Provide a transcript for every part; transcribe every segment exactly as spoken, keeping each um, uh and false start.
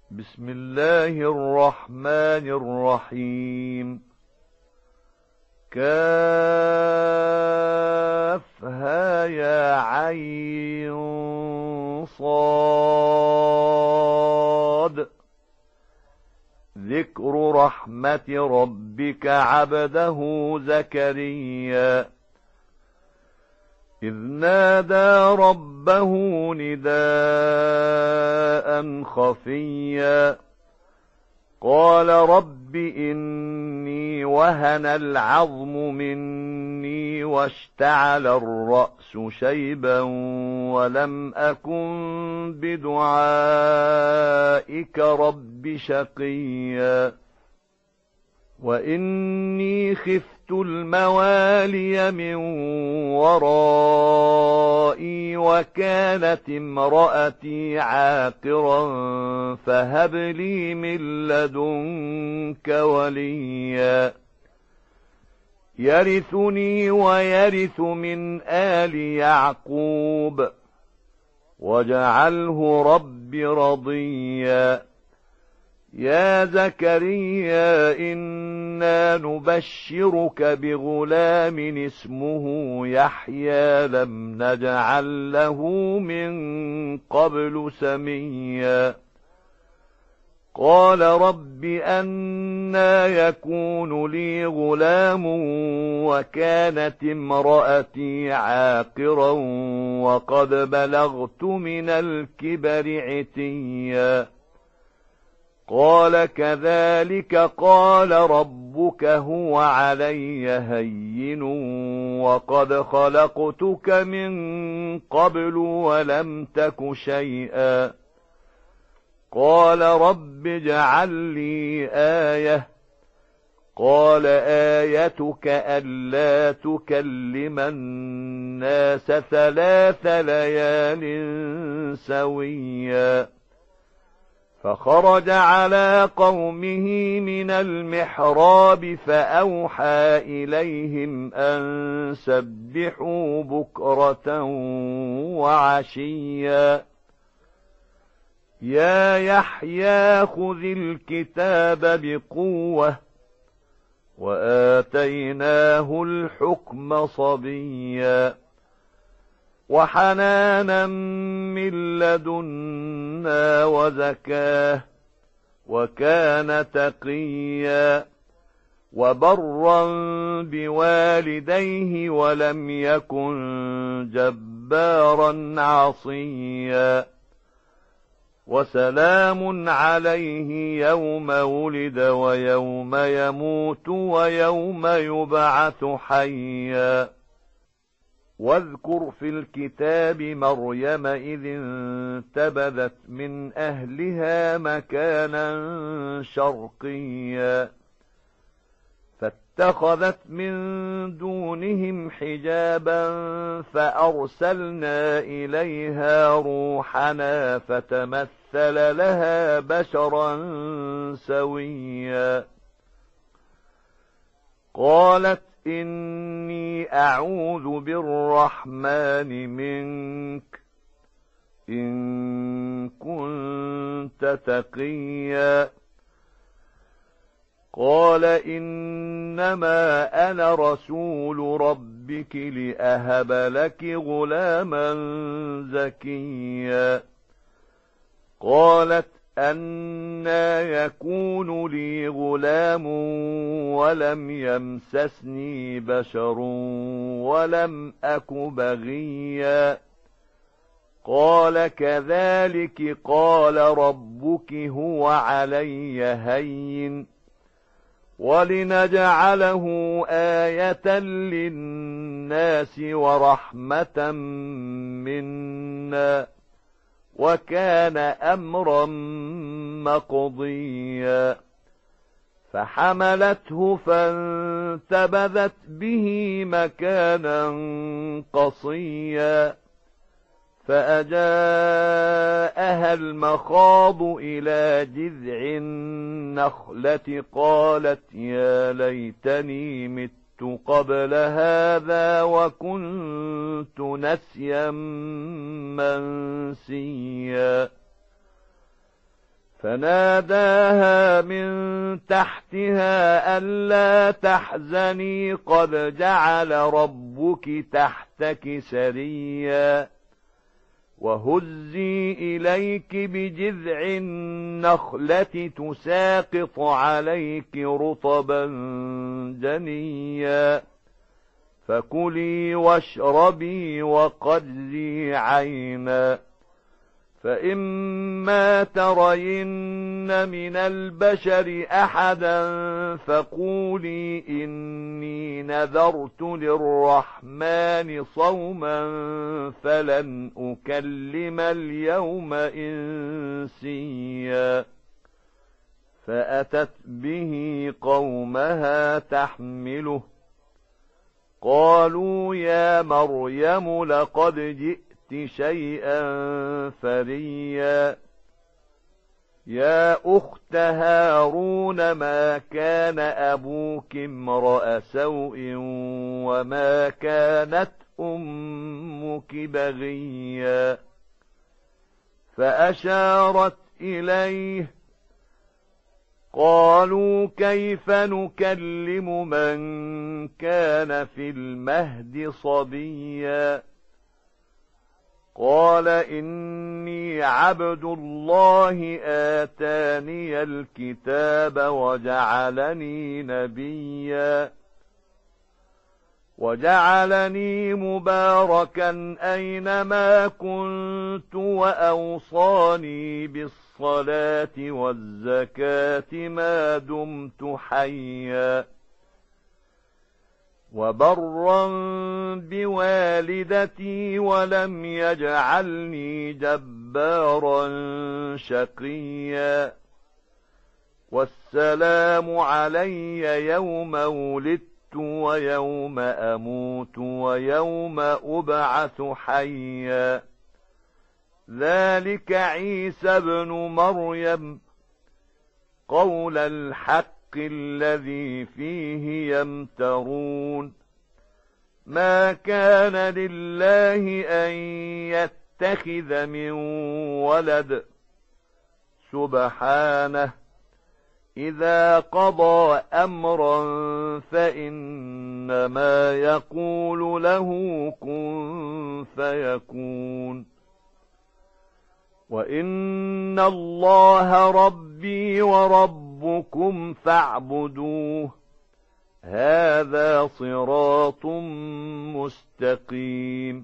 بسم الله الرحمن الرحيم. كافها يا عين صاد. ذكر رحمة ربك عبده زكريا إذ نادى ربه نداء خفيا قال رب إني وهن العظم مني واشتعل الرأس شيبا ولم أكن بدعائك رب شقيا وإني خفت الموالي من ورائي وكانت امرأتي عاقرا فهب لي من لدنك وليا يرثني ويرث من آل يعقوب واجعله رب رضيا يا زكريا إنا نبشرك بغلام اسمه يحيى لم نجعل له من قبل سميا قال رب أنى يكون لي غلام وكانت امرأتي عاقرا وقد بلغت من الكبر عتيا قال كذلك قال ربك هو علي هين وقد خلقتك من قبل ولم تك شيئا قال رب اجعل لي آية قال آيتك ألا تكلم الناس ثلاث ليال سويا فخرج على قومه من المحراب فأوحى إليهم أن سبحوا بكرة وعشيا يا يحيى خذ الكتاب بقوة وآتيناه الحكم صبيا وحنانا من لدنا وزكاه وكان تقيا وبرا بوالديه ولم يكن جبارا عصيا وسلام عليه يوم ولد ويوم يموت ويوم يبعث حيا واذكر في الكتاب مريم إذ انتبذت من أهلها مكانا شرقيا فاتخذت من دونهم حجابا فأرسلنا إليها روحنا فتمثل لها بشرا سويا قالت إني أعوذ بالرحمن منك إن كنت تقيا قال إنما أنا رسول ربك لأهب لك غلاما زكيا قالت أنى يكون لي غلام ولم يمسسني بشر ولم أك بغيا قال كذلك قال ربك هو علي هين ولنجعله آية للناس ورحمة منا وكان أمرا مقضيا فحملته فانتبذت به مكانا قصيا فأجاءها المخاض إلى جذع النخلة قالت يا ليتني مت قبل هذا وكنت نسيا منسيا فناداها من تحتها ألا تحزني قد جعل ربك تحتك سريا وهزي إليك بجذع النخلة تساقط عليك رطبا جنيا فكلي واشربي وقري عينا فإما ترين من البشر أحدا فقولي إني نذرت للرحمن صوما فلن أكلم اليوم إنسيا فأتت به قومها تحمله قالوا يا مريم لقد جئت شيئا فريا يا أخت هارون ما كان أبوك امرأ سوء وما كانت أمك بغيا فأشارت إليه قالوا كيف نكلم من كان في المهد صبيا قال إني عبد الله آتاني الكتاب وجعلني نبيا وجعلني مباركا أينما كنت وأوصاني بالصلاة والزكاة ما دمت حيا وبرا بوالدتي ولم يجعلني جبارا شقيا والسلام علي يوم ولدت ويوم أموت ويوم أبعث حيا ذلك عيسى ابن مريم قول الحق الذي فيه يمترون ما كان لله أن يتخذ من ولد سبحانه إذا قضى أمرا فإنما يقول له كن فيكون وإن الله ربي وربكم فاعبدوه هذا صراط مستقيم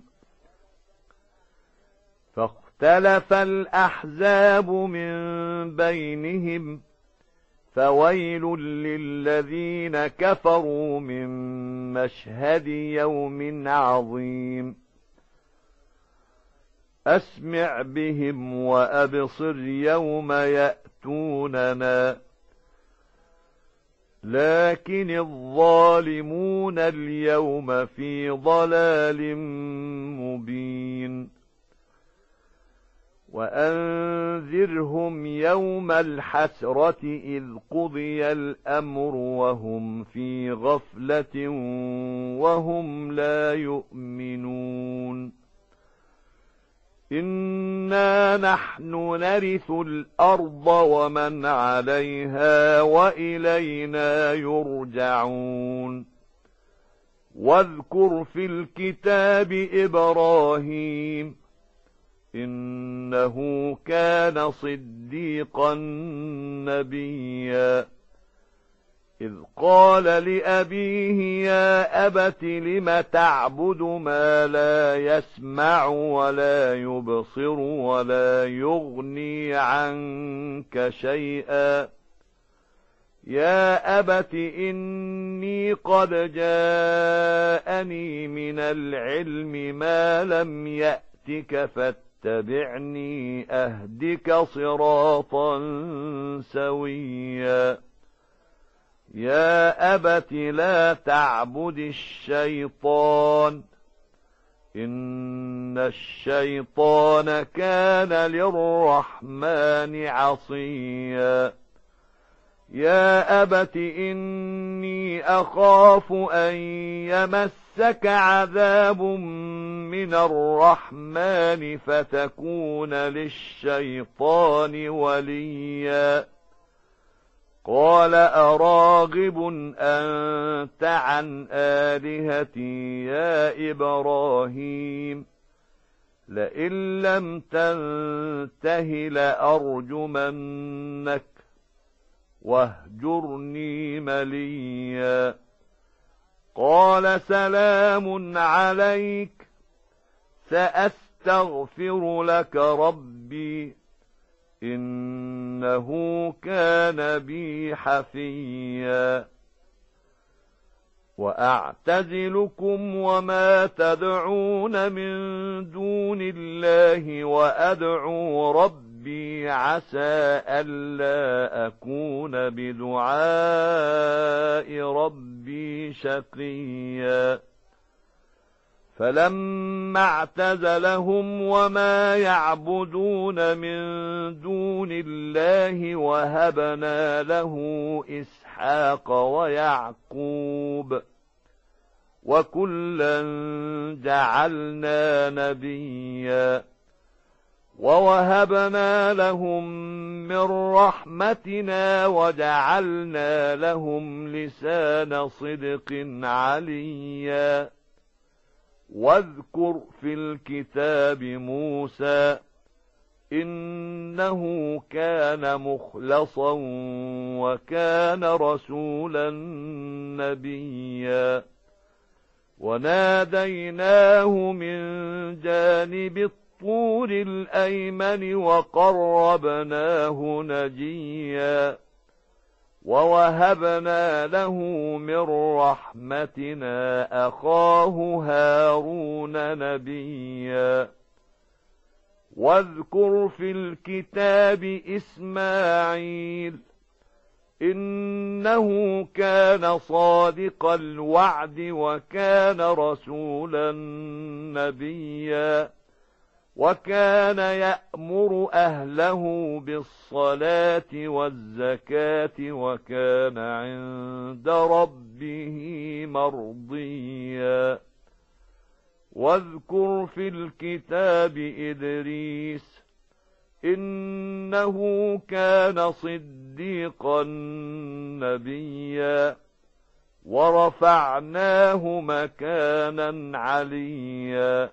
فاختلف الأحزاب من بينهم فويل للذين كفروا من مشهد يوم عظيم أسمع بهم وأبصر يوم يأتوننا لكن الظالمون اليوم في ضلال مبين وأنذرهم يوم الحسرة إذ قضي الأمر وهم في غفلة وهم لا يؤمنون إنا نحن نرث الأرض ومن عليها وإلينا يرجعون واذكر في الكتاب إبراهيم إنه كان صديقا نبيا إذ قال لأبيه يا أبت لم تعبد ما لا يسمع ولا يبصر ولا يغني عنك شيئا يا أبت إني قد جاءني من العلم ما لم يأتك فاتبعني أهدك صراطا سويا يا أبت لا تعبد الشيطان إن الشيطان كان للرحمن عصيا يا أبت إني أخاف أن يمسك عذاب من الرحمن فتكون للشيطان وليا قال أراغب أنت عن آلهتي يا إبراهيم لئن لم تنته لأرجمنك واهجرني مليا قال سلام عليك سأستغفر لك ربي إنه كان بي حفيا وأعتزلكم وما تدعون من دون الله وأدعو ربي عسى ألا أكون بدعاء ربي شقيا فلما اعتزلهم وما يعبدون من دون الله وهبنا له إسحاق ويعقوب وكلا جعلنا نبيا ووهبنا لهم من رحمتنا وجعلنا لهم لسان صدق عليا واذكر في الكتاب موسى إنه كان مخلصا وكان رسولا نبيا وناديناه من جانب الطور الأيمن وقربناه نجيا ووهبنا له من رحمتنا أخاه هارون نبيا واذكر في الكتاب إسماعيل إنه كان صادق الوعد وكان رسولا نبيا وكان يأمر أهله بالصلاة والزكاة وكان عند ربه مرضيا واذكر في الكتاب إدريس إنه كان صديقا نبيا ورفعناه مكانا عليا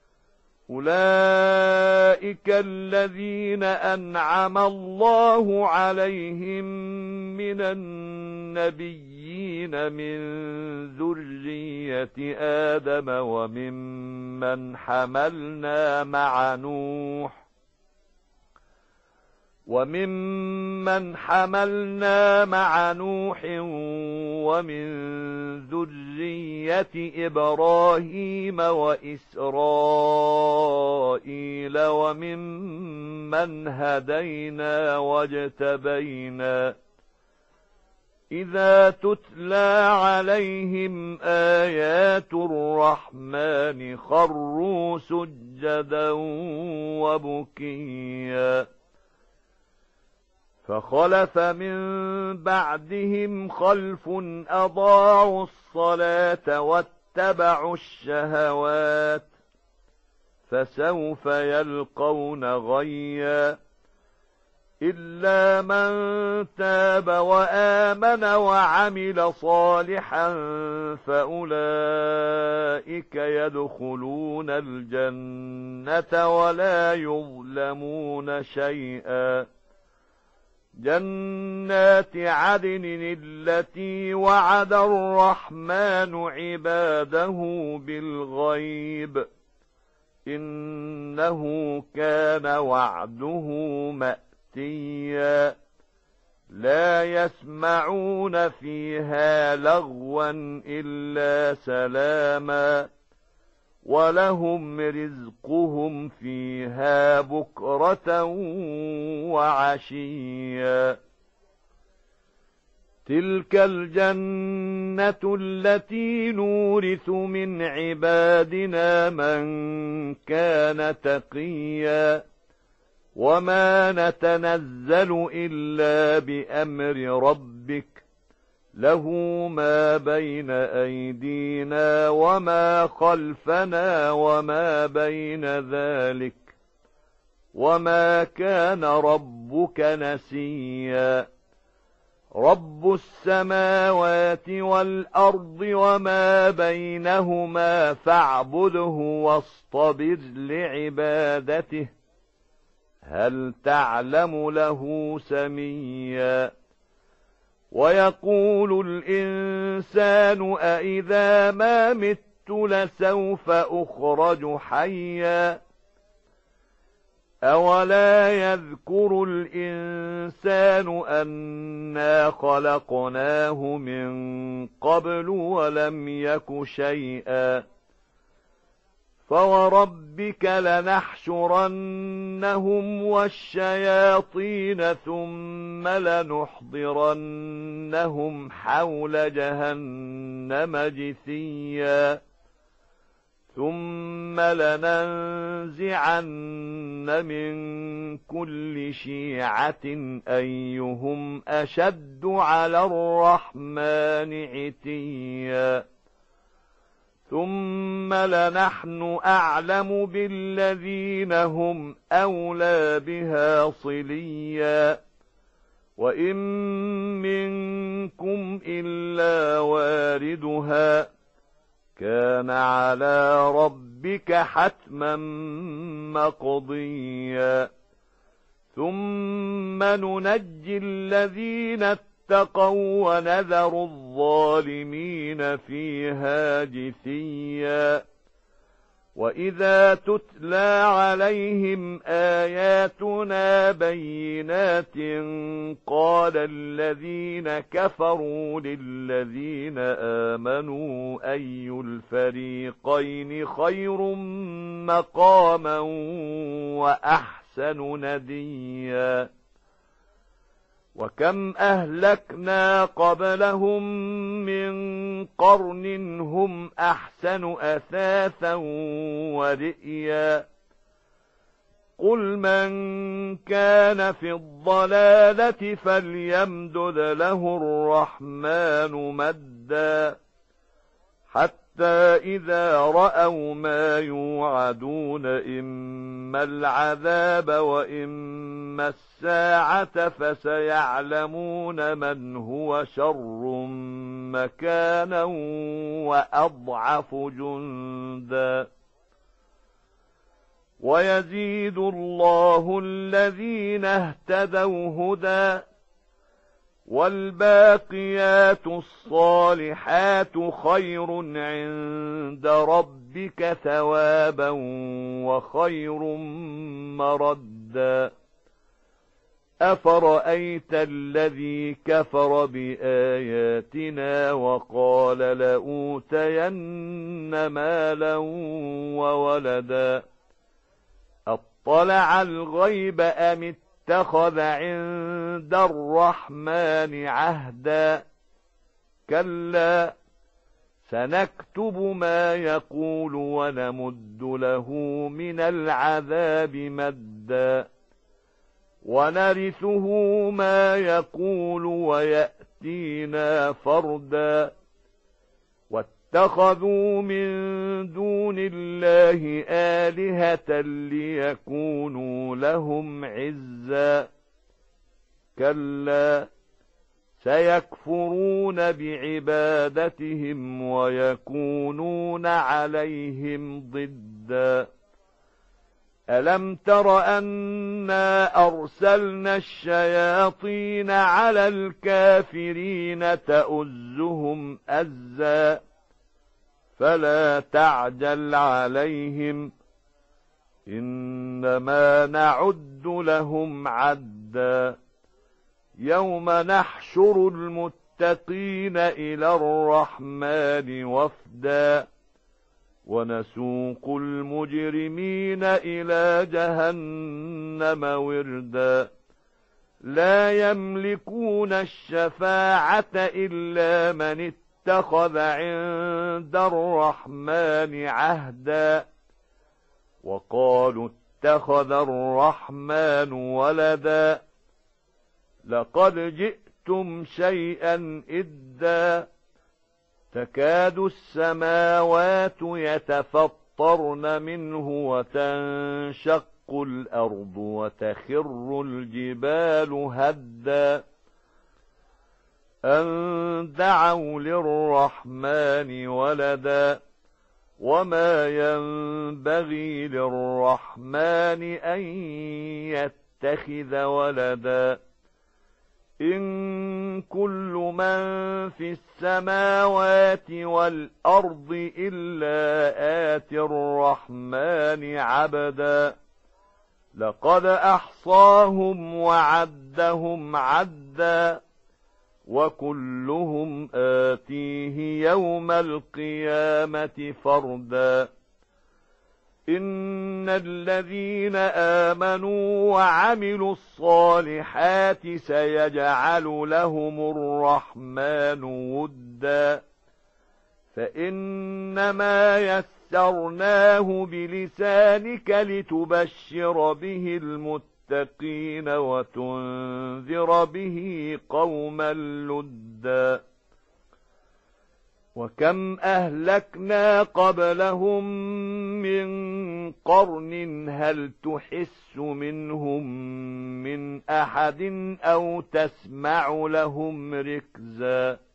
أولئك الذين أنعم الله عليهم من النبيين من ذرية آدم وممن حملنا مع نوح وممن حملنا مع نوح ومن ذرية إبراهيم وإسرائيل وممن هدينا واجتبينا إذا تتلى عليهم آيات الرحمن خروا سجدا وبكيا فخلف من بعدهم خلف أضاعوا الصلاة واتبعوا الشهوات فسوف يلقون غيا إلا من تاب وآمن وعمل صالحا فأولئك يدخلون الجنة ولا يظلمون شيئا جنات عدن التي وعد الرحمن عباده بالغيب إنه كان وعده مأتيا لا يسمعون فيها لغوا إلا سلاما ولهم رزقهم فيها بكرة وعشيا تلك الجنة التي نورث من عبادنا من كان تقيا وما نتنزل إلا بأمر ربك له ما بين أيدينا وما خلفنا وما بين ذلك وما كان ربك نسيا رب السماوات والأرض وما بينهما فاعبده واصطبر لعبادته هل تعلم له سميا ويقول الإنسان أإذا ما مت لسوف أخرج حيا أولا يذكر الإنسان أنا خلقناه من قبل ولم يك شيئا فوربك لنحشرنهم والشياطين ثم لنحضرنهم حول جهنم جثيا ثم لننزعن من كل شيعة أيهم أشد على الرحمن عتيا ثم لنحن أعلم بالذين هم أولى بها صليا وإن منكم إلا واردها كان على ربك حتما مقضيا ثم ننجي الذين اتقوا ونذر الظالمين فيها جثيا وإذا تتلى عليهم آياتنا بينات قال الذين كفروا للذين آمنوا أي الفريقين خير مقاما وأحسن نديا وكم أهلكنا قبلهم من قرن هم أحسن أثاثا ورئيا قل من كان في الضلالة فليمدد له الرحمن مدا حتى إذا رأوا ما يوعدون إما العذاب وإما الساعة فسيعلمون من هو شر مكانا وأضعف جندا ويزيد الله الذين اهتدوا هدى والباقيات الصالحات خير عند ربك ثوابا وخير مردا أفرأيت الذي كفر بآياتنا وقال لأوتين مالا وولدا أطلع الغيب أم اتخذ عند الرحمن عهدا كلا سنكتب ما يقول ونمد له من العذاب مدا ونرثه ما يقول ويأتينا فردا واتخذوا من دون الله آلهة ليكونوا لهم عزا كلا سيكفرون بعبادتهم ويكونون عليهم ضدا ألم تر أنا أرسلنا الشياطين على الكافرين تؤزهم أزا فلا تعجل عليهم إنما نعد لهم عدا يوم نحشر المتقين إلى الرحمن وفدا ونسوق المجرمين إلى جهنم وردا لا يملكون الشفاعة إلا من اتخذ عند الرحمن عهدا وقالوا اتخذ الرحمن ولدا لقد جئتم شيئا إدا تكاد السماوات يتفطرن منه وتنشق الأرض وتخر الجبال هدا أن دعوا للرحمن ولدا وما ينبغي للرحمن أن يتخذ ولدا إن كل من في السماوات والأرض إلا آتي الرحمن عبدا لقد أحصاهم وعدهم عدا وكلهم آتيه يوم القيامة فردا إن الذين آمنوا وعملوا الصالحات سيجعل لهم الرحمن ودا فإنما يسرناه بلسانك لتبشر به المتقين وتنذر به قوما لدا وكم أهلكنا قبلهم من قرن هل تحس منهم من أحد أو تسمع لهم ركزا